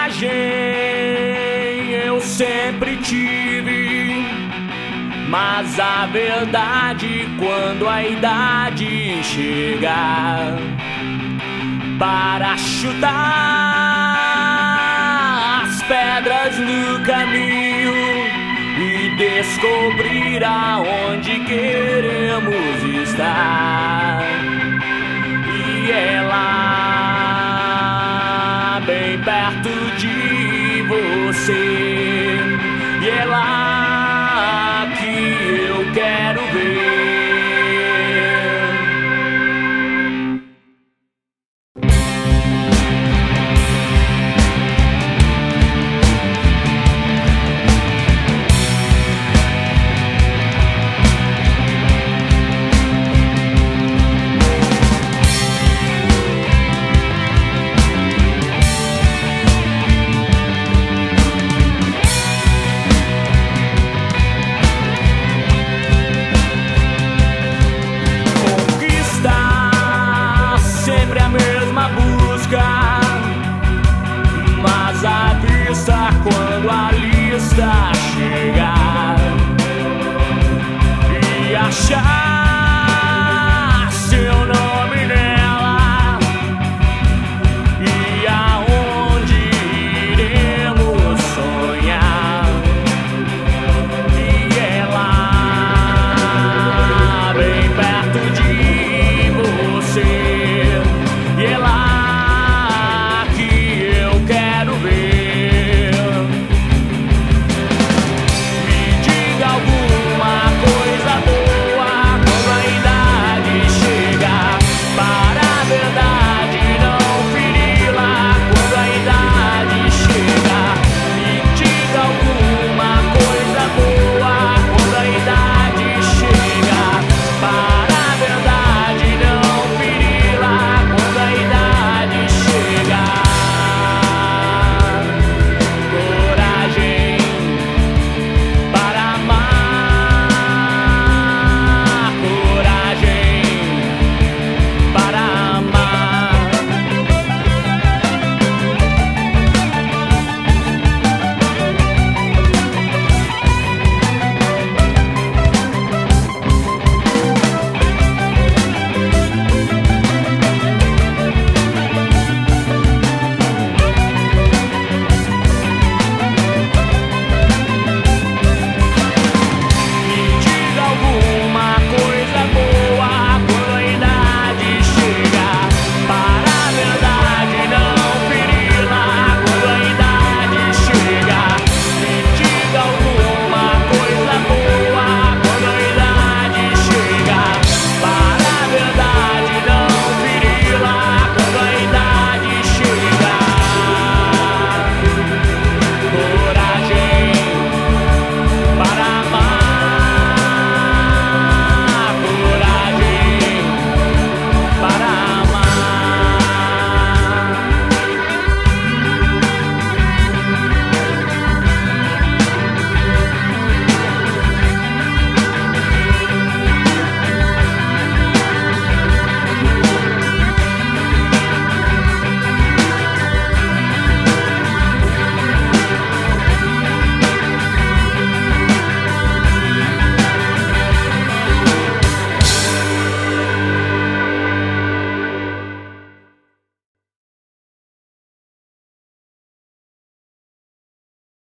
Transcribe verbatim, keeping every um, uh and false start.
coragem eu sempre tive, mas a verdade quando a idade chegar para chutar as pedras no caminho e descobrir aonde queremos estar. E ela bem perto de você, e ela que eu quero ver. Sempre a mesma busca, mas à vista quando a lista chegar e achar